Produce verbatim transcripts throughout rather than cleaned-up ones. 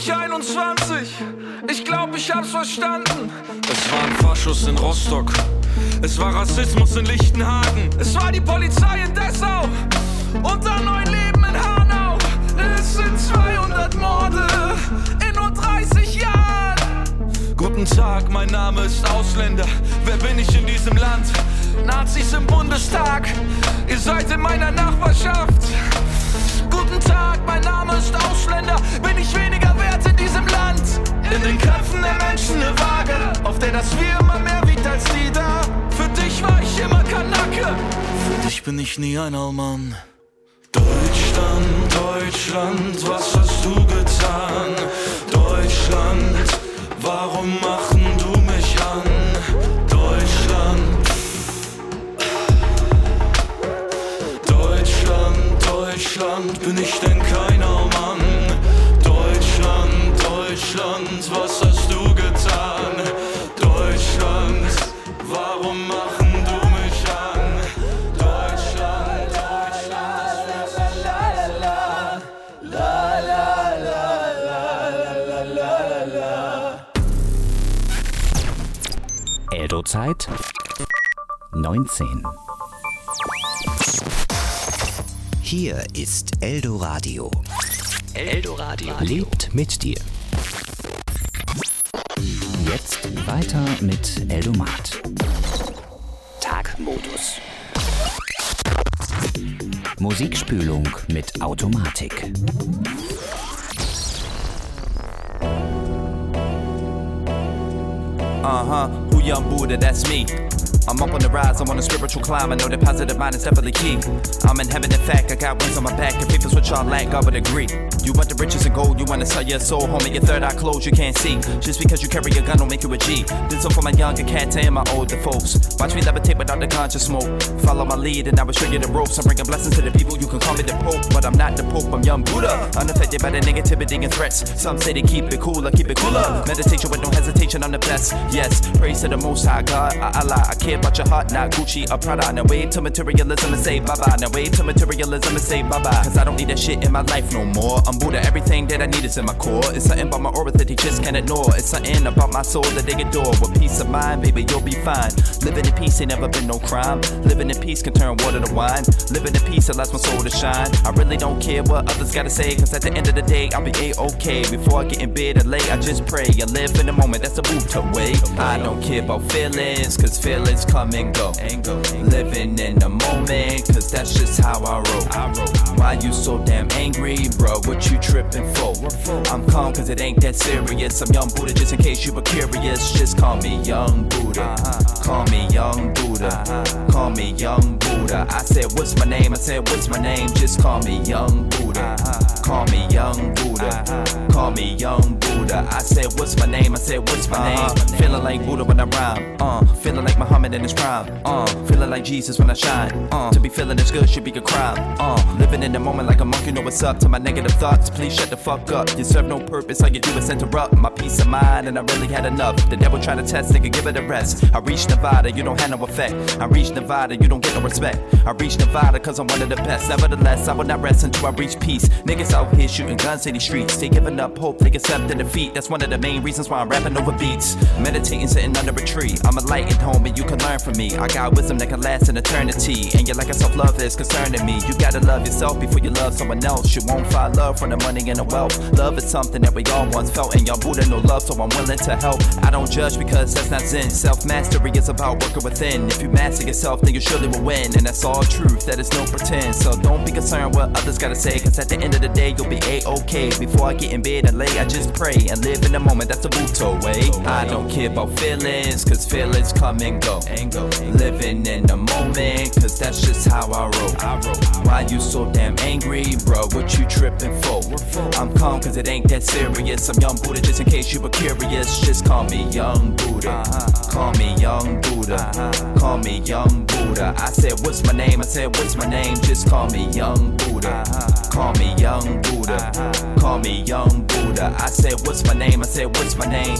zweitausendeinundzwanzig, ich glaub, ich hab's verstanden. Es war ein Faschus in Rostock, es war Rassismus in Lichtenhagen, es war die Polizei in Dessau und ein neues Leben in Hanau. Es sind zweihundert Morde in nur dreißig Jahren. Guten Tag, mein Name ist Ausländer, wer bin ich in diesem Land? Nazis im Bundestag, ihr seid in meiner Nachbarschaft. Guten Tag, mein Name ist Ausländer, bin ich weniger wert in diesem Land? In den Köpfen der Menschen eine Waage, auf der das Wir immer mehr wiegt als die da. Für dich war ich immer Kanake, für dich bin ich nie ein Allmann. Deutschland, Deutschland, was hast du getan? Deutschland, warum machen du mich an? Deutschland, Deutschland, Deutschland, bin ich denn kein Mann? Deutschland, Deutschland, was hast du getan? Deutschland, warum machen du mich an? Deutschland, Deutschland, la la la la la la la la. Eldo-Zeit neunzehn. Hier ist Eldoradio. Eldoradio lebt mit dir. Jetzt weiter mit Eldomat. Tagmodus. Musikspülung mit Automatik. Uh-huh, who young Buddha, that's me. I'm up on the rise, I'm on a spiritual climb. I know that positive mind is definitely key. I'm in heaven, in fact, I got wings on my back. If people switch on lack, I would agree. You want the riches and gold, you wanna sell your soul, homie. Your third eye closed, you can't see. Just because you carry a gun don't make you a G. This one for my younger cats and my older folks. Watch me levitate without the conscious smoke. Follow my lead and I will show you the ropes. I'm bringing blessings to the people, you can call me the Pope. But I'm not the Pope, I'm young Buddha. Unaffected by the negativity and threats. Some say they keep it cool, I keep it cooler. Meditation with no hesitation, I'm the best. Yes, praise to the Most High God, Allah. I care about your heart, not Gucci or Prada. Now wave to materialism and say bye-bye. Now wave to materialism and say bye-bye. Cause I don't need that shit in my life no more. I'm Buddha, everything that I need is in my core. It's something about my aura that they just can't ignore. It's something about my soul that they adore. With peace of mind, baby, you'll be fine. Living in peace ain't never been no crime. Living in peace can turn water to wine. Living in peace allows my soul to shine. I really don't care what others gotta say, cause at the end of the day, I'll be A-okay. Before I get in bed or late, I just pray and live in the moment, that's a Buddha way. I don't care about feelings, cause feelings come and go. Living in the moment, cause that's just how I roll. Why you so damn angry, bro? What you tripping for? I'm calm cause it ain't that serious. I'm young Buddha just in case you were curious. Just call me young Buddha. Call me young Buddha. Call me young Buddha. I said what's my name? I said what's my name? Just call me young Buddha. Call me young Buddha. Call me young Buddha. I said what's my name? I said what's my name? Feeling like Buddha when I rhyme. Uh, feeling like Muhammad in his prime. Uh, feeling like Jesus when I shine. Uh, to be feeling this good should be a crime. Uh, living in the moment like a monk, you know what's up. To my negative thoughts, please shut the fuck up. You serve no purpose, all you do is interrupt my peace of mind, and I really had enough. The devil try to test, nigga, give it a rest. I reached Nevada, you don't have no effect. I reached Nevada, you don't get no respect. I reached Nevada cause I'm one of the best. Nevertheless, I will not rest until I reach peace. Niggas out here shooting guns in these streets. They giving up hope, they accept the defeat. That's one of the main reasons why I'm rapping over beats. Meditating, sitting under a tree. I'm enlightened, homie, you can learn from me. I got wisdom that can last an eternity. And your lack of self-love is concerning me. You gotta love yourself before you love someone else. You won't find love from the money and the wealth. Love is something that we all once felt. And y'all Buddha no love, so I'm willing to help. I don't judge because that's not Zen. Self-mastery is about working within. If you master yourself, then you surely will win. And that's all truth, that is no pretend. So don't be concerned what others gotta say, cause at the end of the day, you'll be A-okay. Before I get in bed and lay, I just pray and live in the moment, that's the Buddha way. I don't care about feelings, cause feelings come and go. Living in the moment, cause that's just how I roll. Why you so damn angry, bro? What you tripping for? I'm calm cause it ain't that serious. I'm young Buddha just in case you were curious. Just call me young Buddha. Call me young Buddha. Call me young Buddha. I said what's my name? I said what's my name? Just call me young Buddha. Call me young Buddha. Call me young Buddha. I said what's my name? I said what's my name?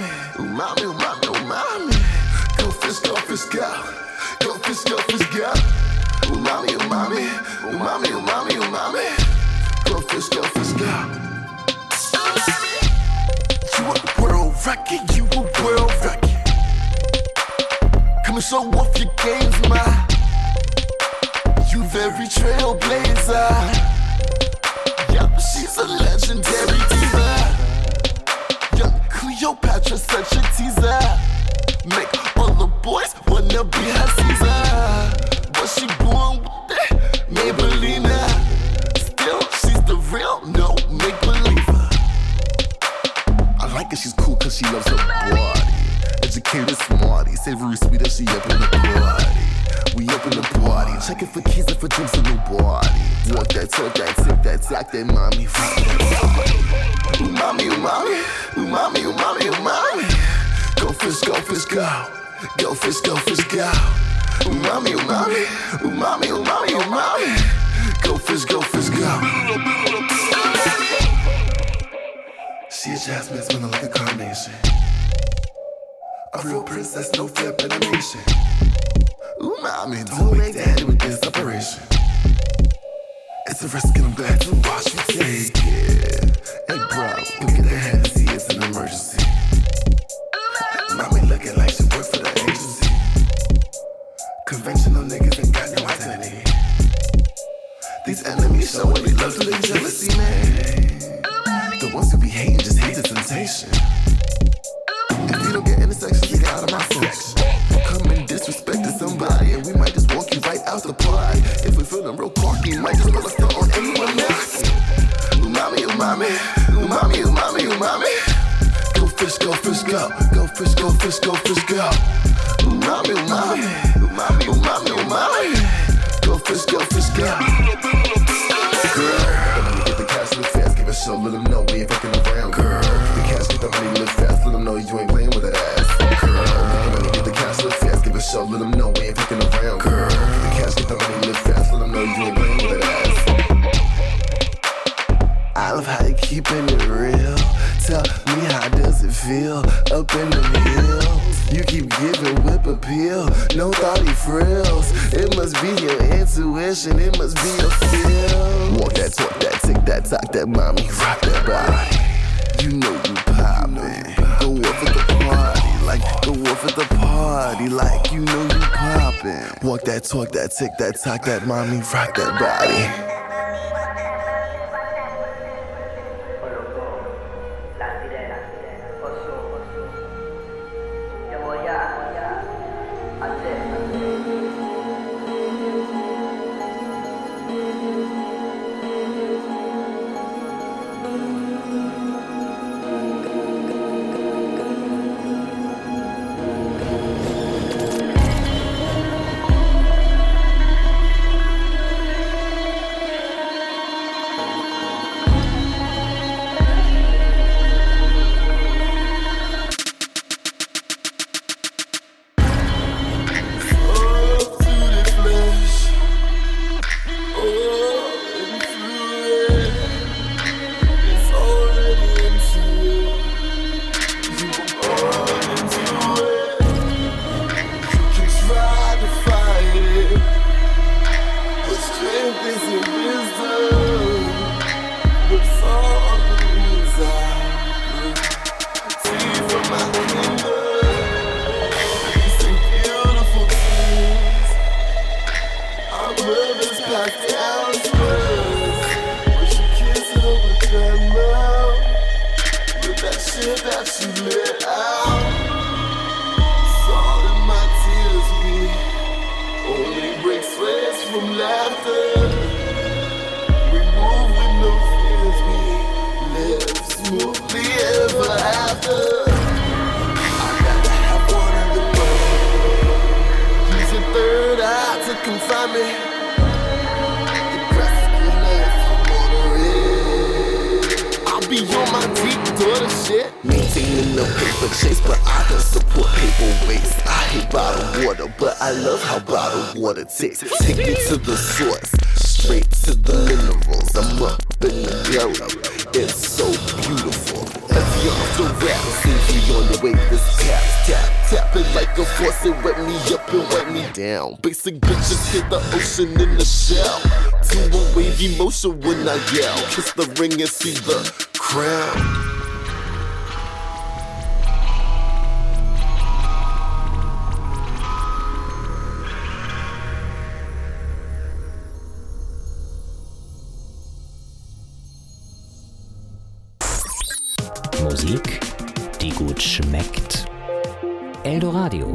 umami, umami, umami, umami. Go fish, go fish, go. Go fish, go fish, go. Umami, umami, umami, umami, umami. Go fish, go fish, go. You a world record, you a world record. Come and show off your games, ma. You very trailblazer. Yup, she's a legendary diva. Young Cleopatra, such a teaser. Make all the boys wanna be her Caesar. Was she born with that Maybellina? Still, she's the real, no make-believer. I like her, she's cool cause she loves her body. Educated, smarty, savory, sweet as she up in the party. We up in the party, checking for keys and for drinks in the body. Walk that, talk that, tip that, tack that, mommy. Umami, umami, umami, umami, umami. Go fish, go fish, go. Go fish, go fish, go. Umami, umami, umami, umami, umami. Go fish, go fish, go. She a jasmine smelling like a carnation. A real princess, no fair animation. Umami, don't make that with this operation. It's a risk and I'm glad to watch you take it. Hey bro, you get the head to see it's an emergency. Mommy looking like she work for the agency. Conventional niggas ain't got no identity. These enemies showing they love to their jealousy, man. The ones who be hating just hate the temptation. If you don't get any section, you get out of my section. Come and disrespecting somebody, and we might just walk you right out the party. If we feelin' real cocky, might just roll a stunt on anyone knocking. Umami, umami, umami, umami, umami. Go fish, go fish, go. Go fish, go fish, go fish, go. Umami, umami, umami, umami, umami. Go fish, go fish, go. Girl, let me get the cash real fast, give a show, let them know we ain't fucking around. Girl, get the cash, get the money real fast, let them know you ain't playing with that ass. Girl, let me get the cash real fast, give a show, let them know we ain't fucking around. Girl, get the cash, get the money real fast, let them know you ain't playing with that ass. I love how you keeping it real. Tell me how does it feel up in the hills? You keep giving whip appeal, no thoughty frills. It must be your intuition, it must be your feel. Walk that, talk that, tick that, talk that, mommy, rock that body. You know you poppin'. Go off at the party, like go off at the party, like you know you poppin'. Walk that, talk that, tick that, talk that, mommy, rock that body. Maintaining the paper chase, but I don't support paper waste. I hate bottled water, but I love how bottled water tastes. Take me to the source, straight to the minerals. I'm up in the glow, it's so beautiful. Every off the rap. Seems we on the way, this tap, tap, tap it like a faucet. Wet me up and wipe me down. Basic bitches hit the ocean in the shell. To a wavy motion when I yell. Kiss the ring and see the crown. Musik, die gut schmeckt. Eldoradio.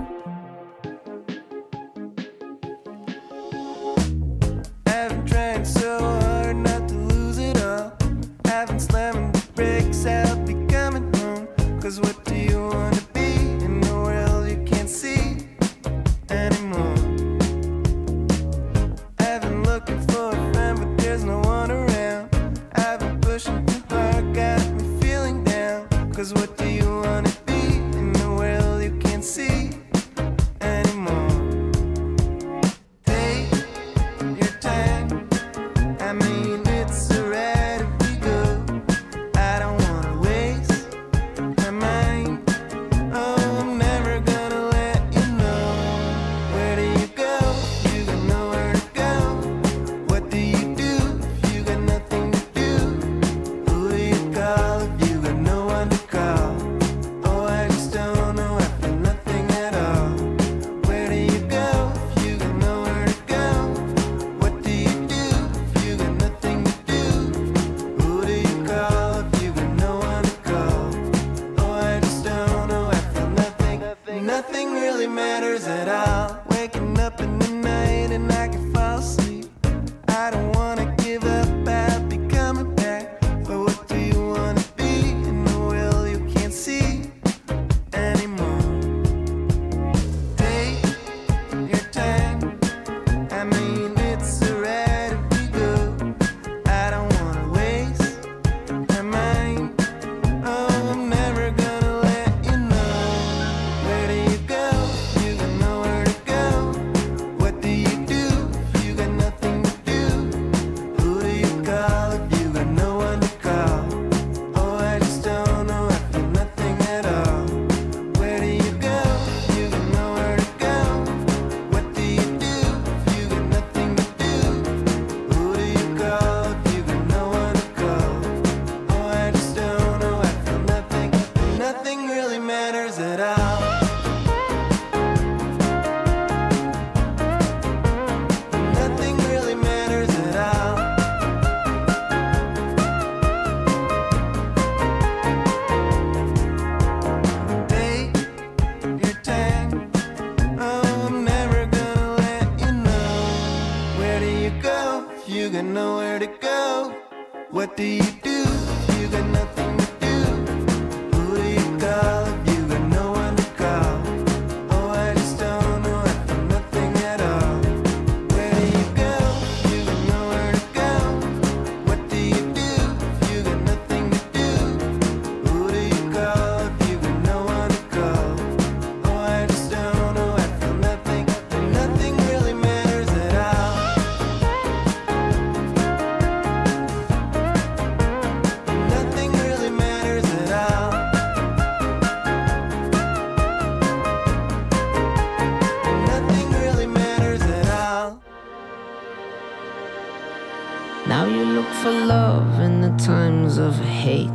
Now you look for love in the times of hate.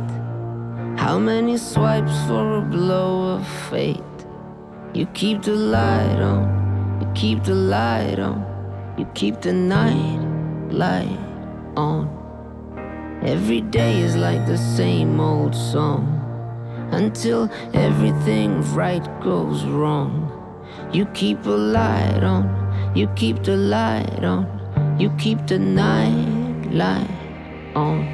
How many swipes for a blow of fate? You keep the light on, you keep the light on, you keep the night light on. Every day is like the same old song, until everything right goes wrong. You keep a light on, you keep the light on, you keep the night light on.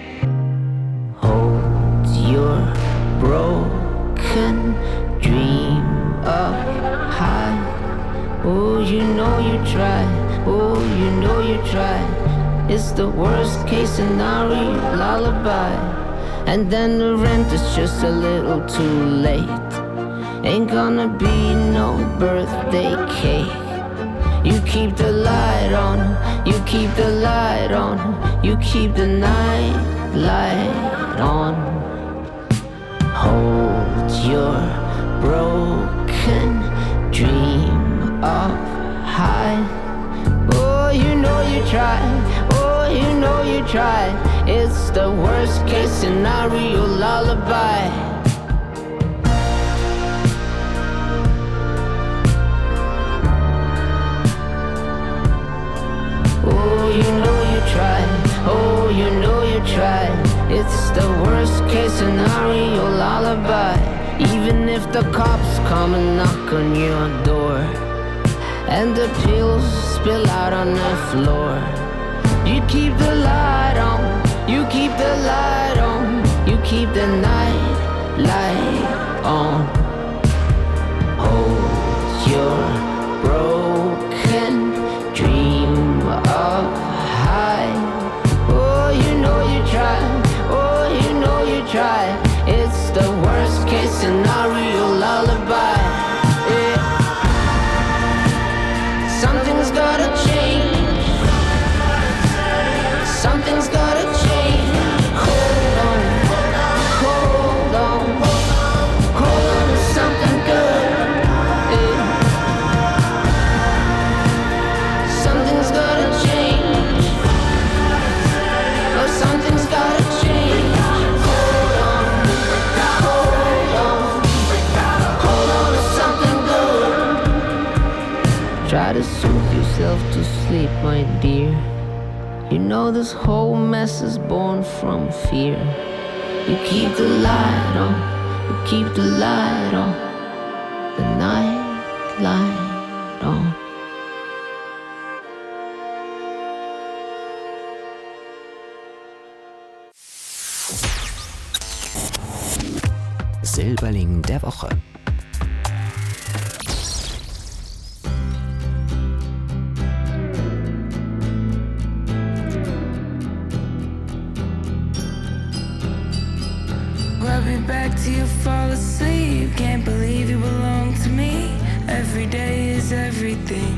Hold your broken dream up high. Oh, you know you try, oh, you know you try. It's the worst case scenario lullaby. And then the rent is just a little too late. Ain't gonna be no birthday cake. You keep the light on, you keep the light on, you keep the night light on. try. It's the worst case scenario lullaby. Oh, you know you tried. Oh, you know you tried. It's the worst case scenario lullaby. Even if the cops come and knock on your door and the pills spill out on the floor, you keep the light on, you keep the light on, you keep the night light on. Hold your broken dream up high. Oh, you know you tried. Oh, you know you tried. It's the worst case scenario lullaby. Yeah. Something's gotta change. Something's gotta change. Hold on, hold on, hold on to something good. Yeah. Something's gotta change. Oh, something's gotta change. Hold on, hold on, hold on to something good. Try to soothe yourself to sleep, my dear. You know this whole mess is born from fear. You keep the light on, you keep the light on, the night light on. Silberling der Woche. Rub me back till you fall asleep. Can't believe you belong to me. Every day is everything.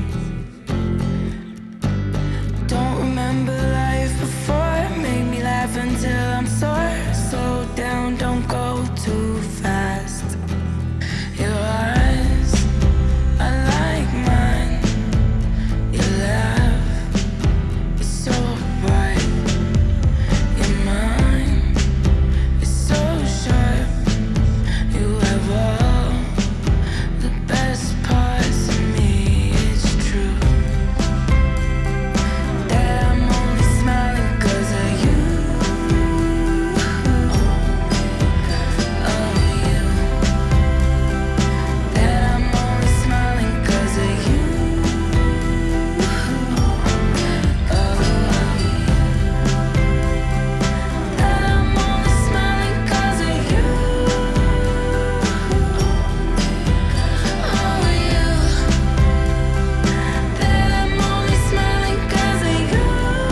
Don't remember life before. Make me laugh until I'm sore. Slow down, don't go too fast. Your eyes are like mine. Your laugh is so bright. Your mind is so sharp. You have all the best parts of me. It's true that I'm only smiling 'cause of you. Oh, you. That I'm only smiling 'cause of you. Oh, that I'm only smiling 'cause of you. Oh, you. That I'm only smiling 'cause of you.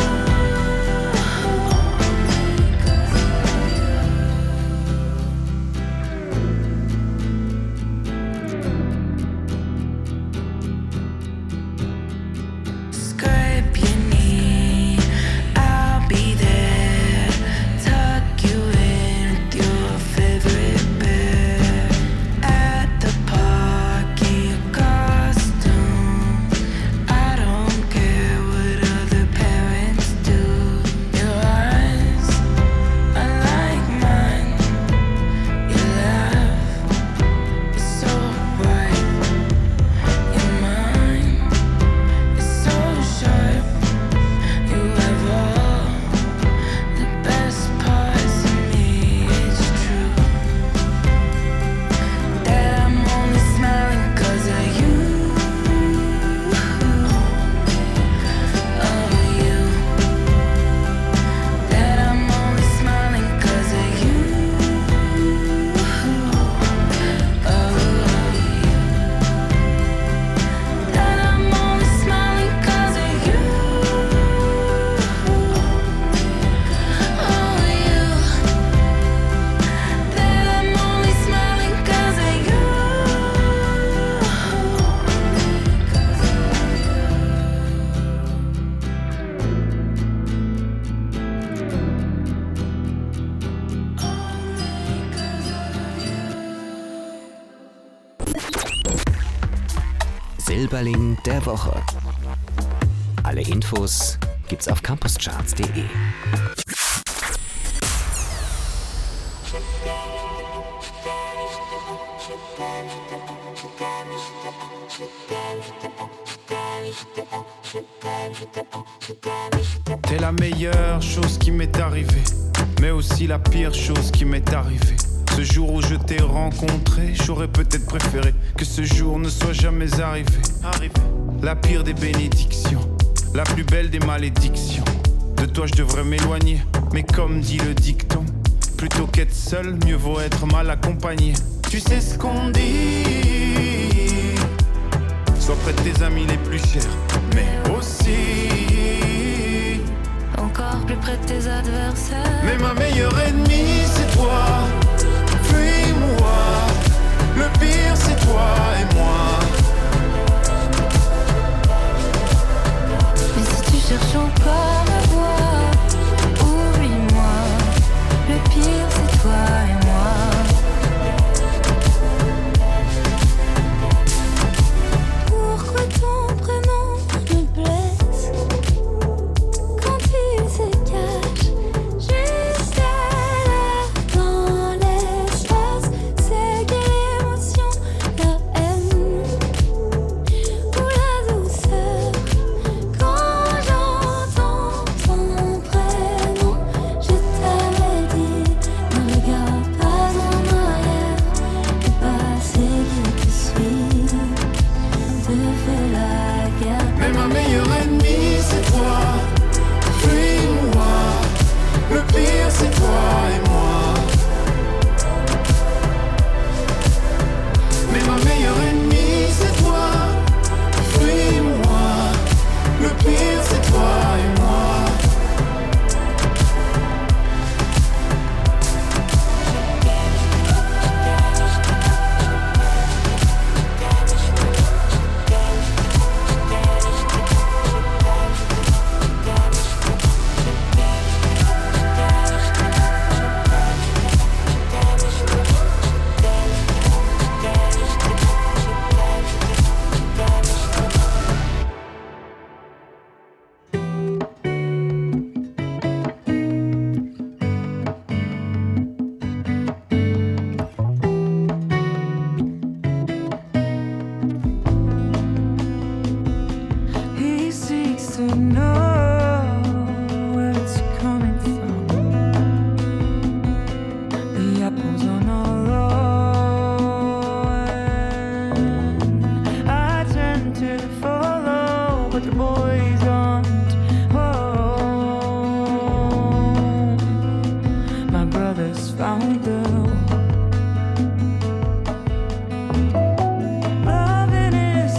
Scrape your knee, I'll be there. Tuck you in with your favorite bear. At the park in your costume. I don't care what other parents do. Your eyes are like mine. Your laugh is so bright. Your mind is so sharp. You have all the best parts of me. It's true that I'm only smiling 'cause of you. Oh, you. That I'm only smiling 'cause of you. Oh, you. That I'm only smiling 'cause of you. Oh, you. That I'm only smiling 'cause of you. Silberling der Woche. Alle Infos gibt's auf campuscharts punkt de. T'es la meilleure chose qui m'est arrivée, mais aussi la pire chose qui m'est arrivée. Ce jour où je t'ai rencontré, j'aurais peut-être préféré que ce jour ne soit jamais arrivé. Arrivé. La pire des bénédictions, la plus belle des malédictions. De toi je devrais m'éloigner, mais comme dit le dicton, plutôt qu'être seul, mieux vaut être mal accompagné. Tu sais ce qu'on dit, sois près de tes amis les plus chers, mais aussi encore plus près de tes adversaires. Mais ma meilleure ennemie c'est toi. Fuis-moi, le pire c'est toi et moi. Mais si tu cherches encore à voir, oublie-moi, le pire c'est toi et moi. Pourquoi ton prénom me blesse quand il se cache juste à là dans l'espace? C'est quelle émotion, la haine ou la douceur? Quand j'entends ton prénom, je t'avais dit, ne regarde pas en arrière, le passé qui te suit te fait la guerre. Mais ma meilleure ennemie c'est toi. Fuis-moi, le pire c'est toi et moi. Mais ma meilleure ennemie c'est toi. Fuis-moi, le pire c'est toi et moi. He seeks to know where it's coming from. The apples on our lawn. I tend to follow, but the boys aren't home. My brother's found the loving is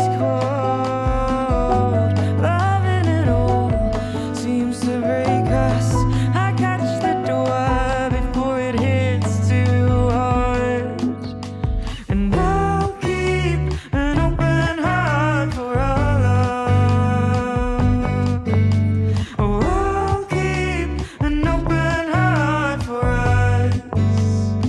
cold, loving it all seems to break us. I catch the door before it hits too hard, and I'll keep an open heart for our love. Oh, I'll keep an open heart for us.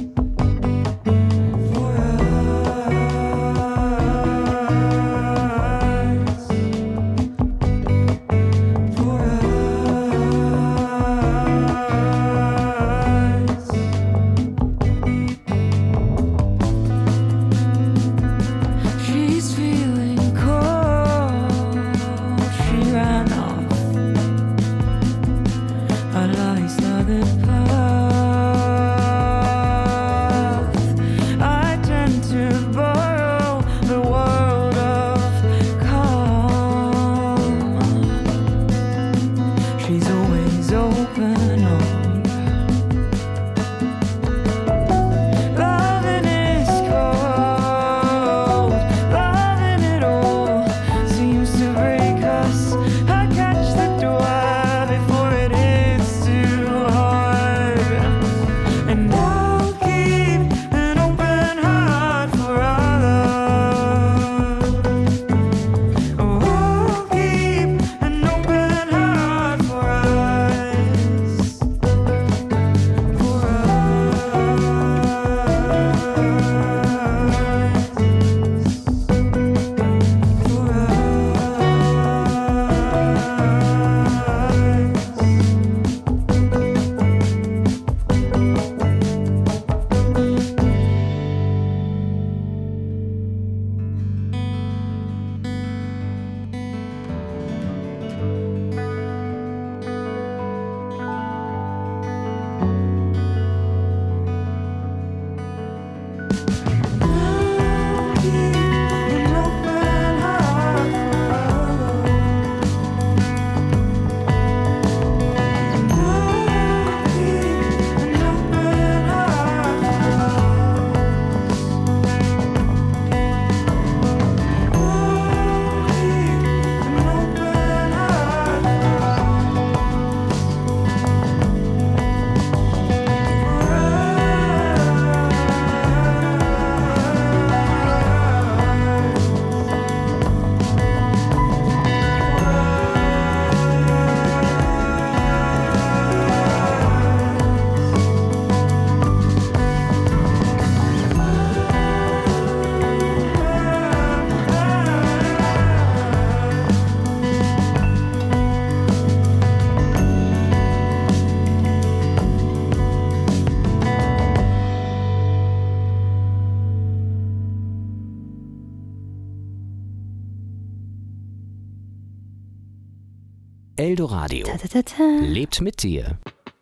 Eldoradio. Ta, ta, ta, ta. Lebt mit dir.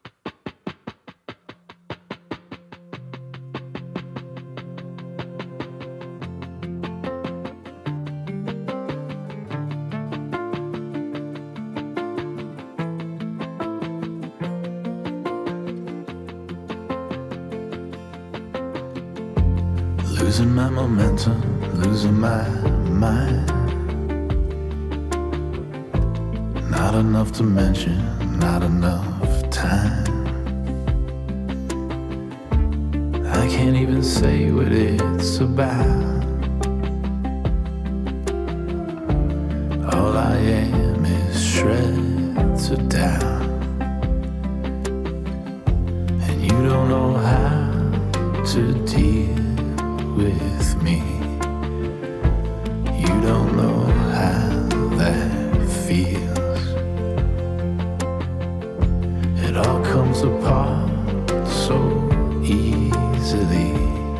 Losing my momentum, losing my mind. Not enough to mention, not enough time. I can't even say what it's about. All I am is shreds of doubt. And you don't know how to deal with me. You don't know how that feels. It all comes apart so easily,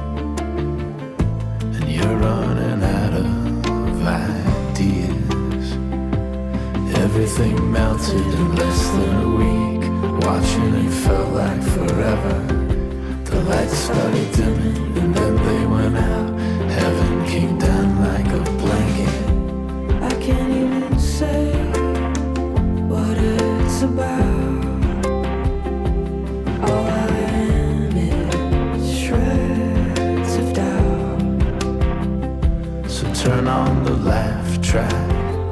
and you're running out of ideas. Everything melted in less than a week. Watching it felt like forever. The lights started dimming and then they went out. Heaven came down like a blanket. I can't even say what it's about. All I am is shreds of doubt. So turn on the laugh track.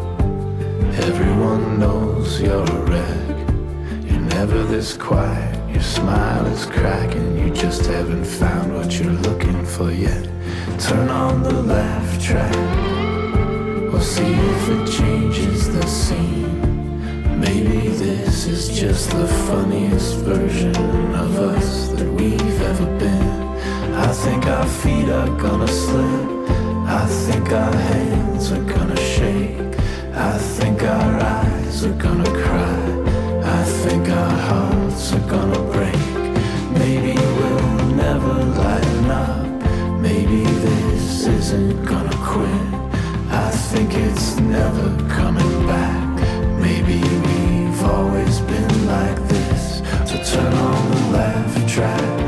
Everyone knows you're a wreck. You're never this quiet. Your smile is cracking, you just haven't found what you're looking for yet. Turn on the laugh track. We'll see if it changes the scene. Maybe this is just the funniest version of us that we've ever been. I think our feet are gonna slip. I think our hands are gonna shake. I think our eyes are gonna cry. I think our hearts are gonna break. Maybe we'll never lighten up. Maybe this isn't gonna quit. I think it's never coming back. Maybe we've always been like this. So turn on the laugh track.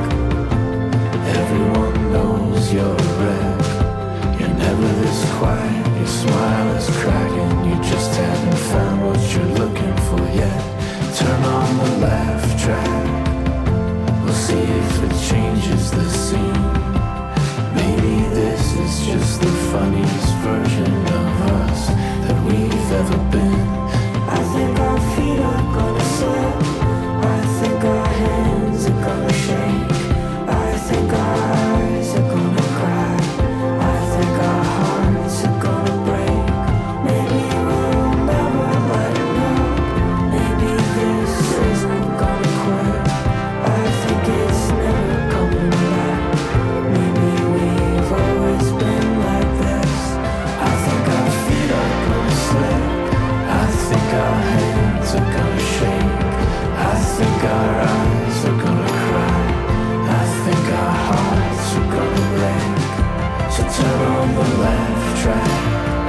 Everyone knows you're a wreck. You're never this quiet. Your smile is cracking. You just haven't found what you're looking for yet. Turn on the laugh track. We'll see if it changes the scene. Maybe this is just the funniest version of us that we've ever been. I think our feet are gonna slip. I think our hands are gonna shake. I think our eyes are gonna cry. I think our hearts are gonna break. Maybe we'll never lighten up. Maybe this isn't gonna quit. I think it's never coming back. Maybe we've always been like this. I think our feet are gonna slip. I think our hands are gonna shake. I think our eyes are gonna cry. I think our hearts are gonna break. So turn on the laugh track.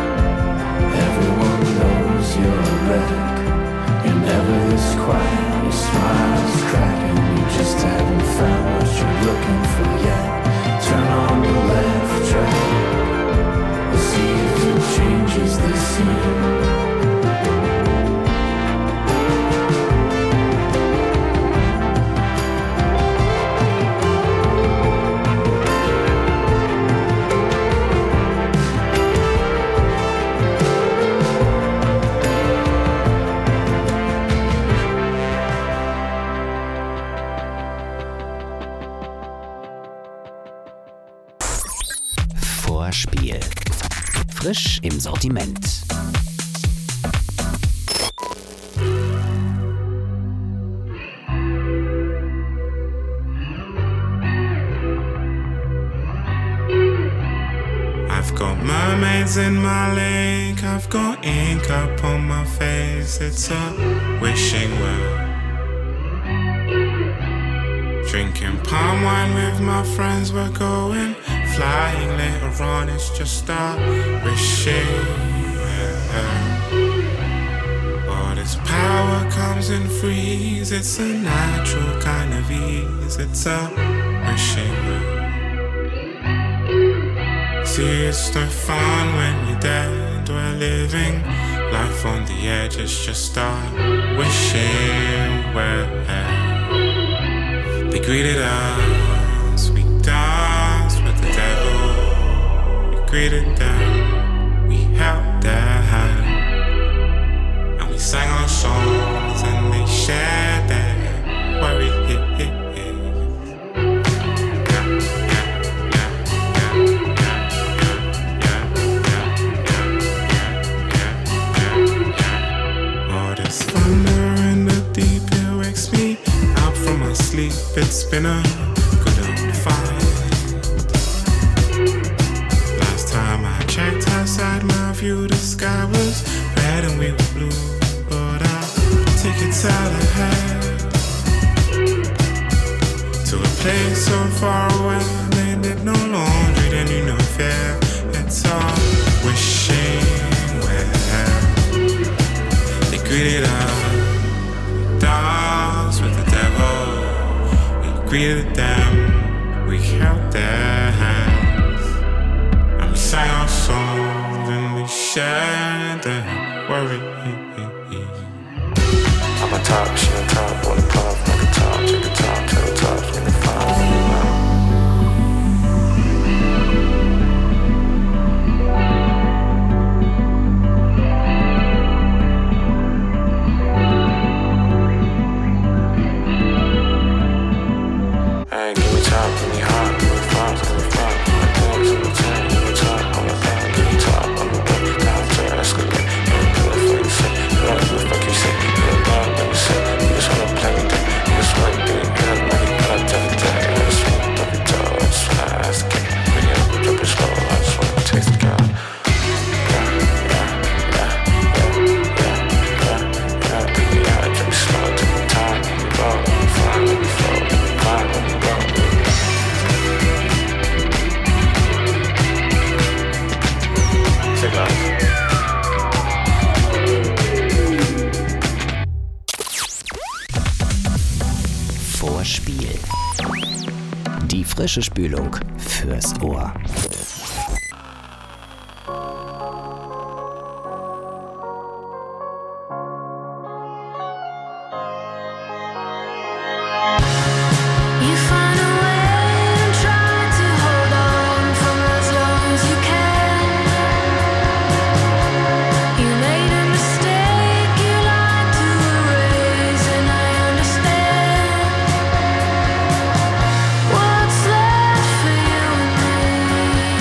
Everyone knows you're a wreck. You're never this quiet. Your smile's cracking. You just haven't found what you're looking for yet. Turn on the laugh track. We'll see if it changes the scene. Vorspiel. Frisch im Sortiment. I've got mermaids in my lake, I've got ink up on my face, it's a wishing well. Drinking palm wine with my friends, we're going flying later on, it's just a wishing well. But it's past power comes in freeze. It's a natural kind of ease. It's a wishing well. See, it's no fun when you're dead. We're living life on the edge. It's just start wishing well. They greeted us. We danced with the devil. We greeted them. We held their hand. And we sang our songs and they shared their worry. Sleep, it's been a good old fight. Last time I checked outside my view, the sky was red and we were blue. But I'll take it out ahead to a place so far away. They did no laundry, they knew no fear. It's all wishing well. They greeted us, dolls with the devil. Greeted them, we held their hands, and we sang our songs and we shared their worry. I'm on top, she on top, on the top, on the top, take the top, take the top, take the five. Vorspiel. Die frische Spülung fürs Ohr. What's left for you and me?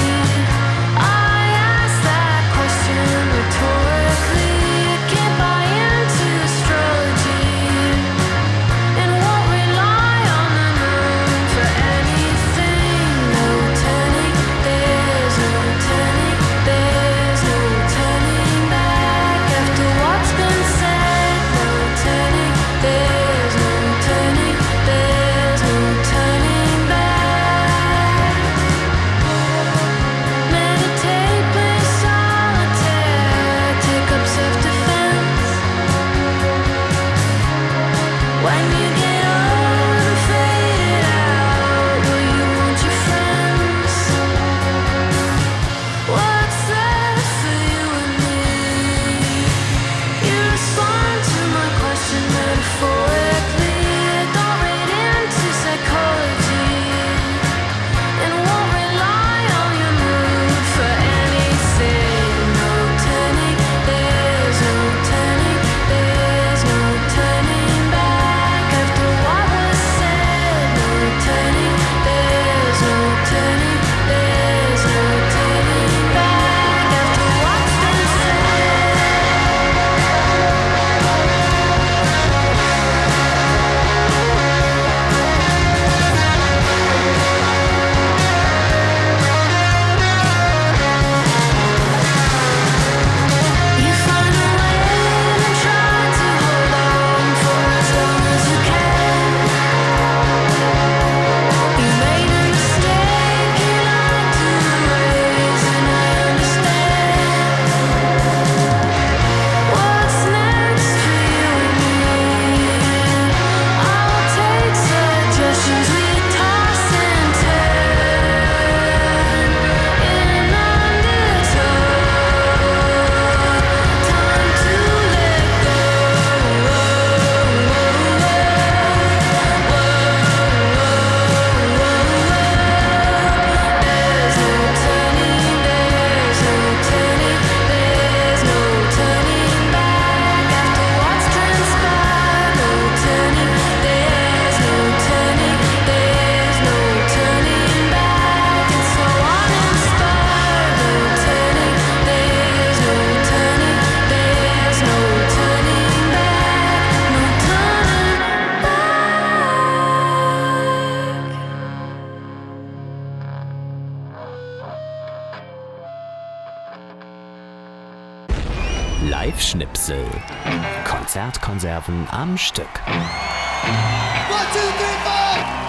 Live-Schnipsel. Konzertkonserven am Stück. One, two, three, four!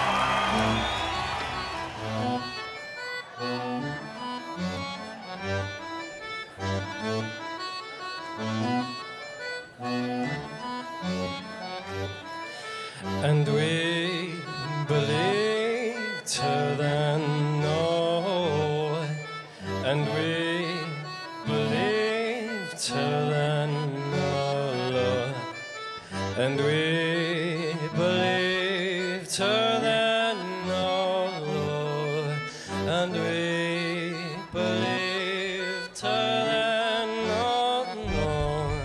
And we believed her then, no. And we believed her then, no, Lord. And we believed her then, no, Lord. And we believed her then, no, Lord.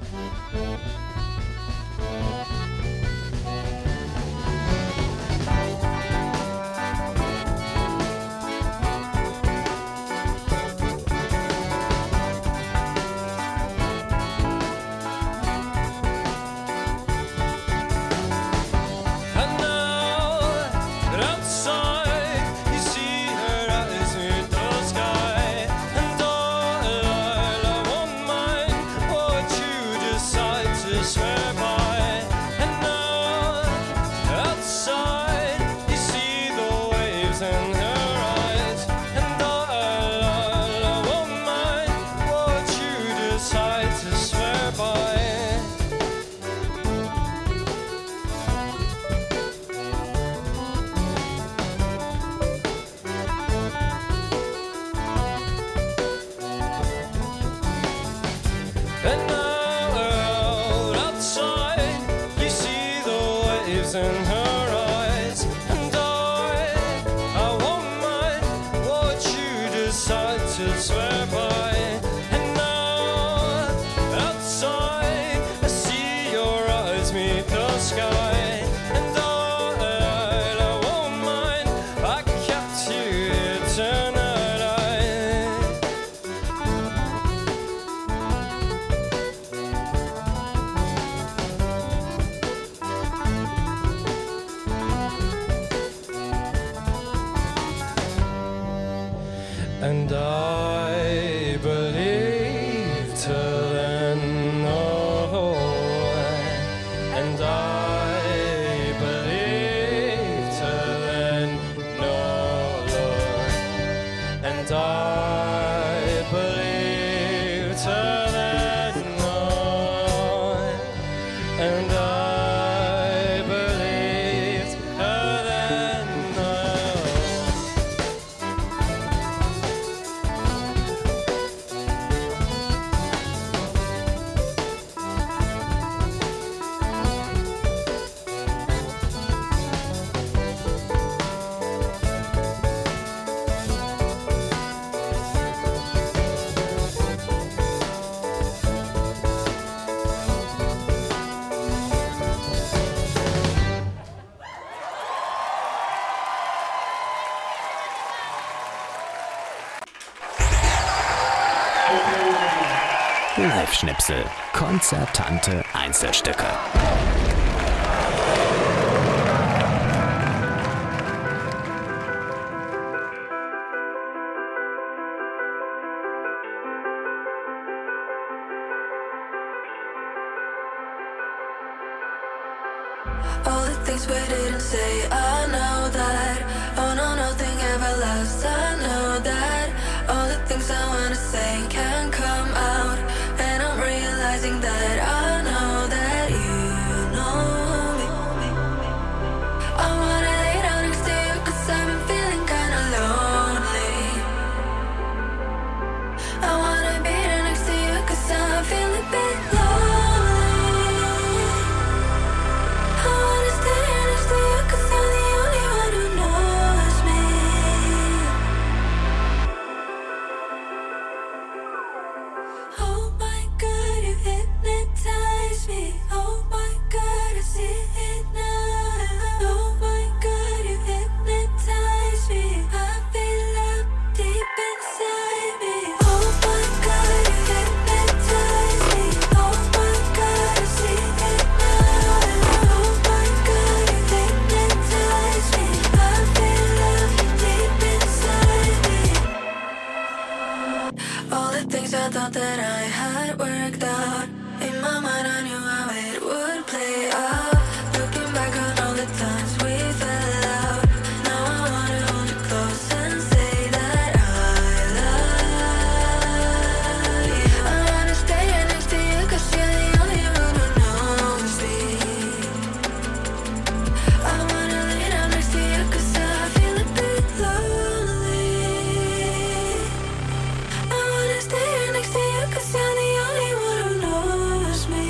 And now out outside, you see the waves in her eyes. And I, I won't mind what you decide to swear by. And now outside, I see your eyes meet the sky. And I, I won't mind, I kept you here tonight. And I believed her then, no. And I believed her then, no, Lord. And I believed her then, no. And I believed her then, no. Live-Schnipsel. Konzertante Einzelstücke. All the things we didn't say, I know that. Oh no, nothing ever lasts, I know that. All the things I wanna say can't come out. And I'm realizing that I know that you know me. I wanna lay down next to you, cause I've been feeling kinda lonely. I wanna be there next to you, cause I'm feeling a bit lonely. I wanna stay here next to you, cause you're the thought that I had worked out. In my mind I knew how it would play out. Looking back on all the times we fell out. Now I wanna hold you close and say that I love you. I wanna stay right next to you 'cause you're the only one who knows me. I wanna lay down next to you 'cause I feel a bit lonely. I wanna stay right next to you 'cause you're the only one who knows me.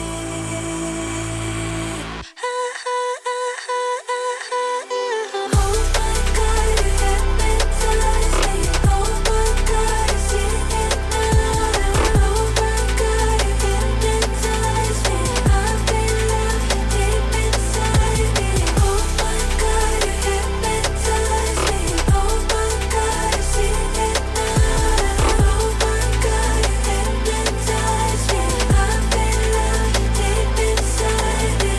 Oh my God, you hypnotize me. Oh my God, I see it now. Oh my God, you hypnotize me. I feel love deep inside me. Oh my God, you hypnotize me. Oh my God, I see it now. Oh my God, you hypnotize me. I feel love deep inside me.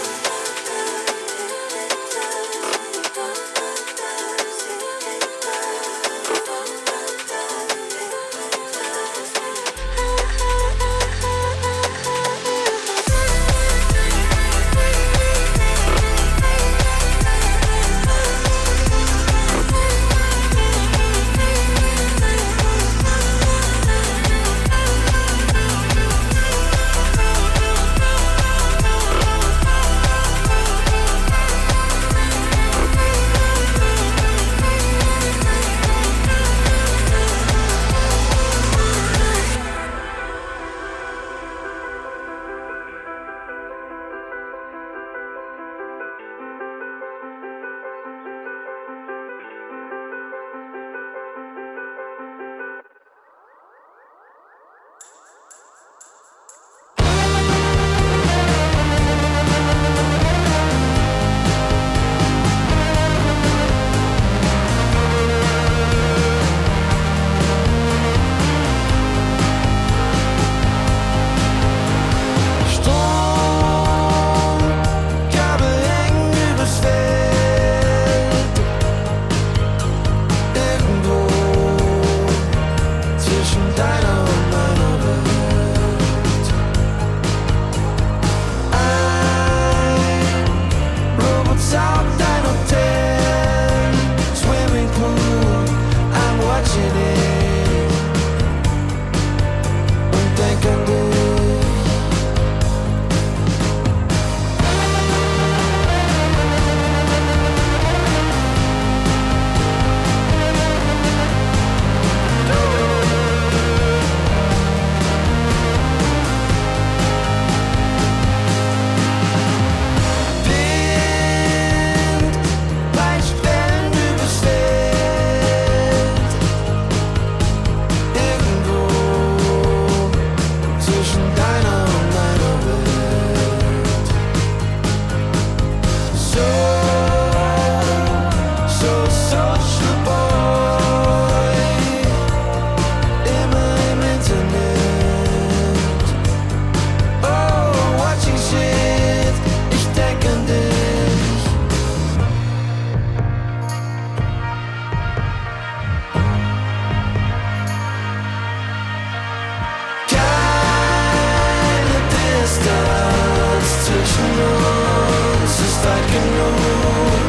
Kabel hängen übers Feld. Irgendwo zwischen deiner und meiner Welt. Ein Robot saugt ein Hotel. Swimming pool, I'm watching it. Und denk an dich. Wind peitscht Wellen übers Feld. Irgendwo zwischen deiner und meiner Welt. So, so social boy. Immer im Internet. Oh, watching shit. Ich denk an dich. Keine Distanz zwischen uns ist weit genug.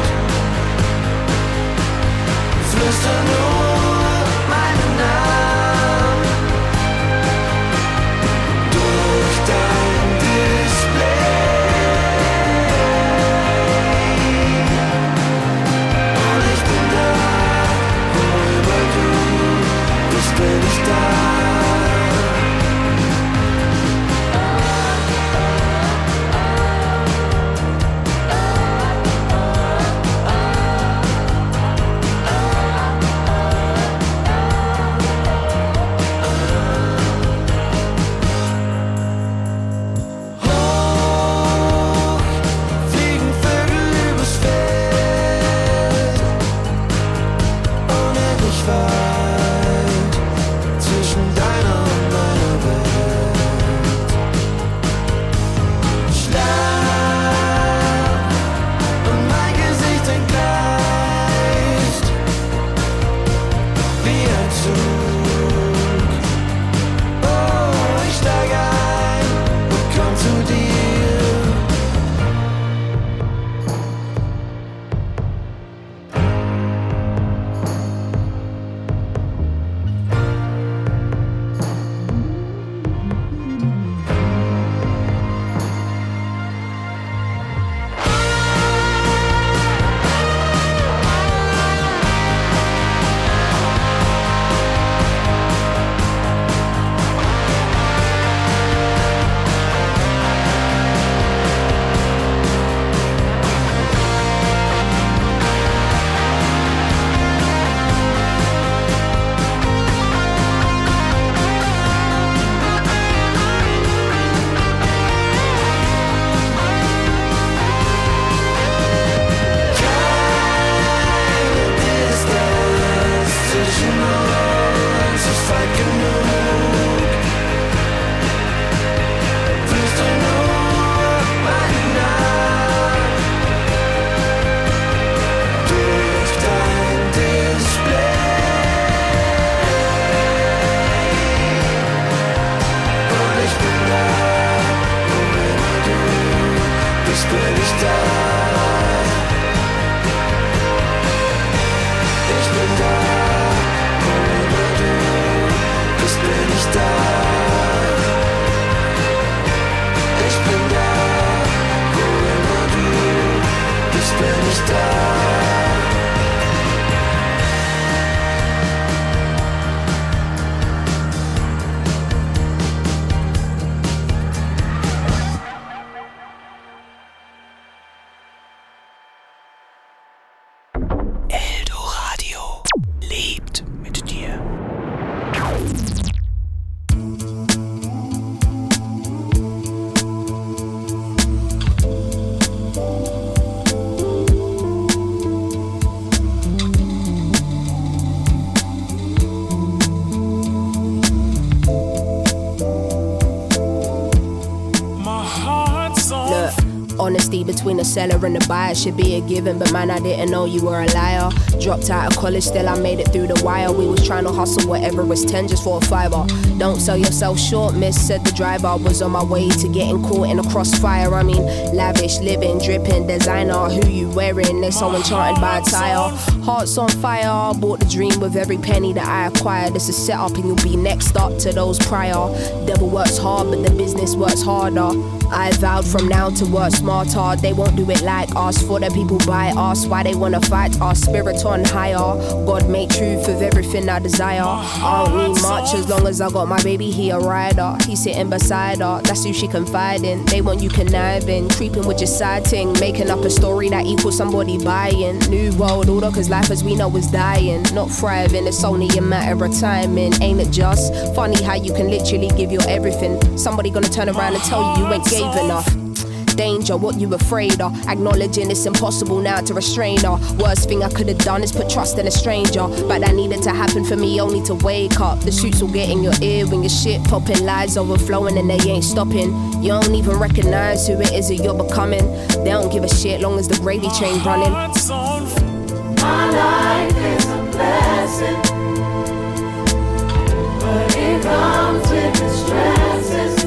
Flüster nur meinen Namen durch dein Display. Und ich bin da, wo immer du bist, bin ich da. Hoch fliegen Vögel übers Feld. Unendlich weit zwischen honesty between the seller and the buyer should be a given, but man, I didn't know you were a liar. Dropped out of college, still I made it through the wire. We was trying to hustle whatever is ten just for a fiver. Don't sell yourself short, miss, said the driver. Was on my way to getting caught in a crossfire. I mean, lavish, living, dripping, designer. Who you wearing? They're so enchanted by attire. Hearts on fire, bought the dream with every penny that I acquired. This is set up and you'll be next up to those prior. Devil works hard, but the business works harder. I vowed from now to work smarter. They won't do it like us, for the people by us. Why they wanna fight us, spirit on higher. God made truth of everything I desire. I don't need much as long as I got my baby, he a rider. He's sitting beside her, that's who she confide in. They want you conniving, creeping with your side ting, making up a story that equals somebody buying. New world order, cause life as we know is dying, not thriving. It's only a matter of timing, ain't it just funny how you can literally give your everything, somebody gonna turn around and tell you you ain't gave enough. Danger, what you afraid of? Acknowledging it's impossible now to restrain her. Worst thing I could have done is put trust in a stranger, but that needed to happen for me only to wake up. The suits will get in your ear when your shit popping, lies overflowing and they ain't stopping. You don't even recognize who it is that you're becoming. They don't give a shit long as the gravy train running. My life is a blessing, but it comes with its stresses,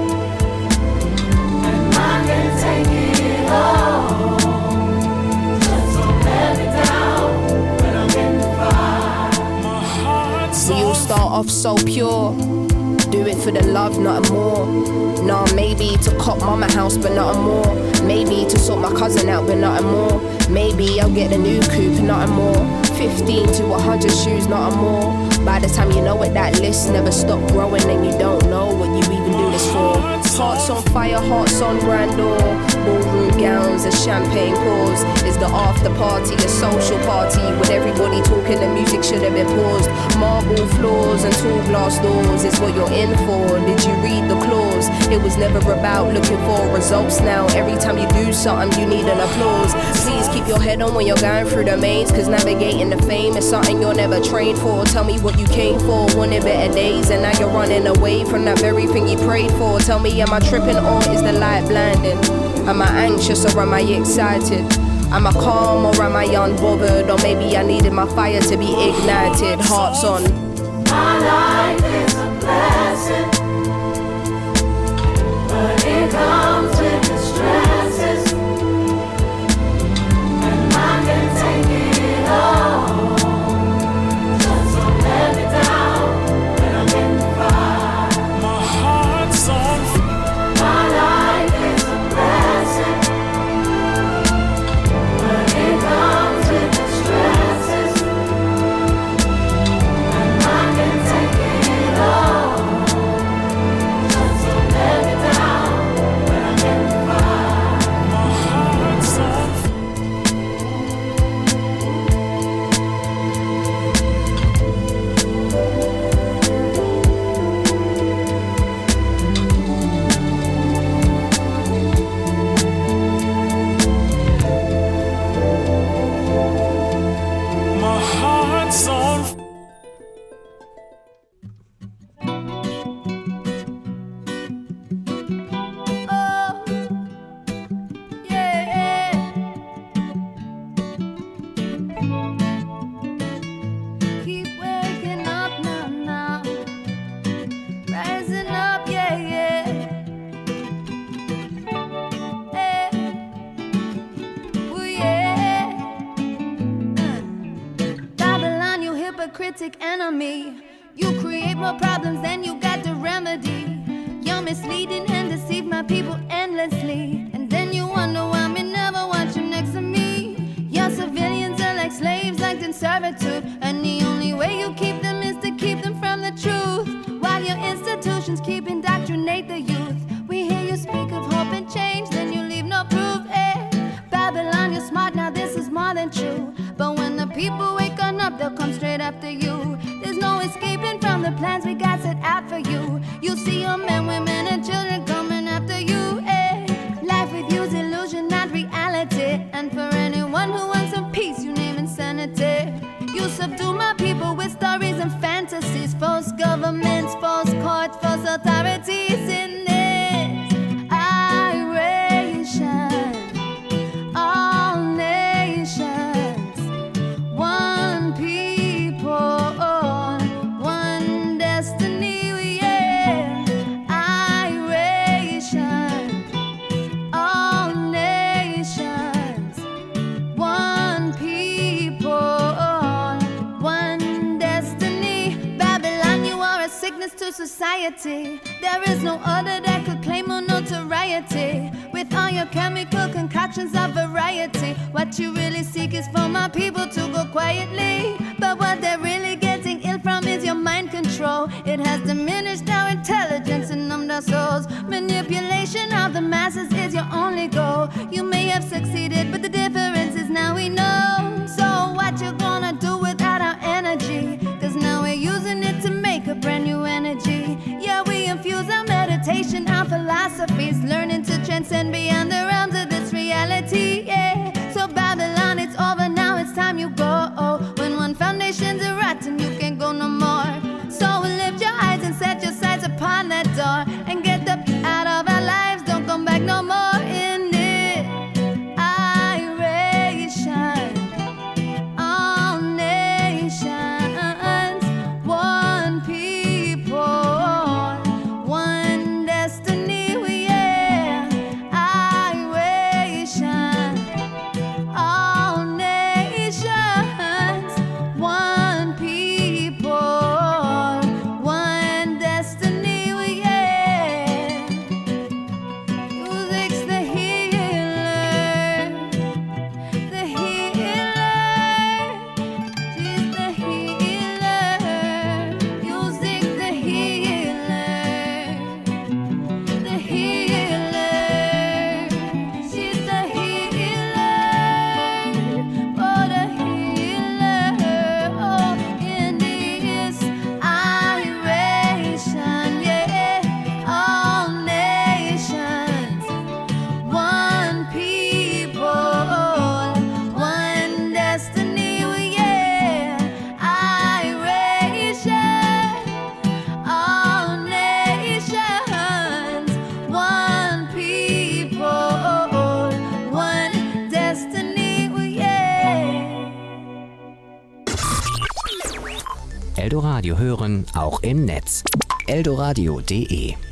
and I can't take it all. Just don't let me down when I'm in the fire. My heart's we all start off so pure. Do it for the love, nothing more. Nah, maybe to cop mama house, but nothing more. Maybe to sort my cousin out, but nothing more. Maybe I'll get a new coupe, nothing more. Fifteen to a hundred shoes, nothing more. By the time you know it, that list never stop growing, and you don't know what you even do this for. Hearts on fire, hearts on grandeur. Ballroom gowns and champagne pours. Is the after party a social party with everybody talking? The music should have been paused. Marble floors and tall glass doors is what you're in for. Did you read the clause? It was never about looking for results. Now every time you do something, you need an applause. Please keep your head on when you're going through the maze, cause navigating the fame is something you're never trained for. Tell me what you came for, wanted better days, and now you're running away from that very thing you prayed for. Tell me, am I tripping or is the light blinding? Am I anxious or am I excited? Am I calm or am I unbothered? Or maybe I needed my fire to be ignited. Hearts on. My life is a blessing, but it comes with its stresses, and I can't take it all. Just don't let me down when I'm in the fire. My heart's on. My life is a blessing, but it comes with its stresses, and I can't take it all. Just don't let me down when I'm in the fire. My heart's on. My heart's on. Oh, yeah. Keep waking up now, now. Rising up, yeah, yeah. Eh. Ooh, yeah. Babylon, you hypocritic enemy. You create more problems than you got the remedy. You're misleading and deceive my people endlessly. And then you wonder why me never want you next to me. Your civilians are like slaves, act in servitude. And the only way you keep them is to keep them from the truth. While your institutions keep indoctrinate the youth. We hear you speak of hope and change, then you leave no proof, eh? Babylon, you're smart, now this is more than true. But when the people wake on up, they'll come straight after you. There's no escaping from the plans we got set out for you. You see your men, women, and children coming after you, eh? Life with you's illusion, not reality. And for anyone who wants some peace, you name insanity. You subdue my people with stories and fantasies. False governments, false courts, false authorities in this iration. witness to society. There is no other that could claim more notoriety. With all your chemical concoctions of variety, what you really seek is for my people to go quietly. But what they're really getting ill from is your mind control. It has diminished our intelligence and numbed our souls. Manipulation of the masses is your only goal. You may have succeeded, but the difference is now we know. So what you gonna do without our energy? Cause now we're using it to make a brand new energy. Yeah, we infuse our meditation, our philosophies, learning to transcend beyond the realms of this reality. Yeah, so Babylon, it's over now, it's time you go. When one foundation's a rotten, you can't go no more. So lift your eyes and set your sights upon that door, and get the p- out of our lives, don't come back no more. In it, iration, all nations, one people, one destiny. Yeah, iration, all nations, one people, one destiny. Yeah, music's the healer, the healer. She's the healer. Music, the healer, the healer. She's the healer. Oh, the healer. Oh, in this iration, yeah. All nations, one people, one destiny. Yeah, iration, all nations, one people, one destiny. Yeah. Eldoradio hören, auch im Netz. eldoradio punkt de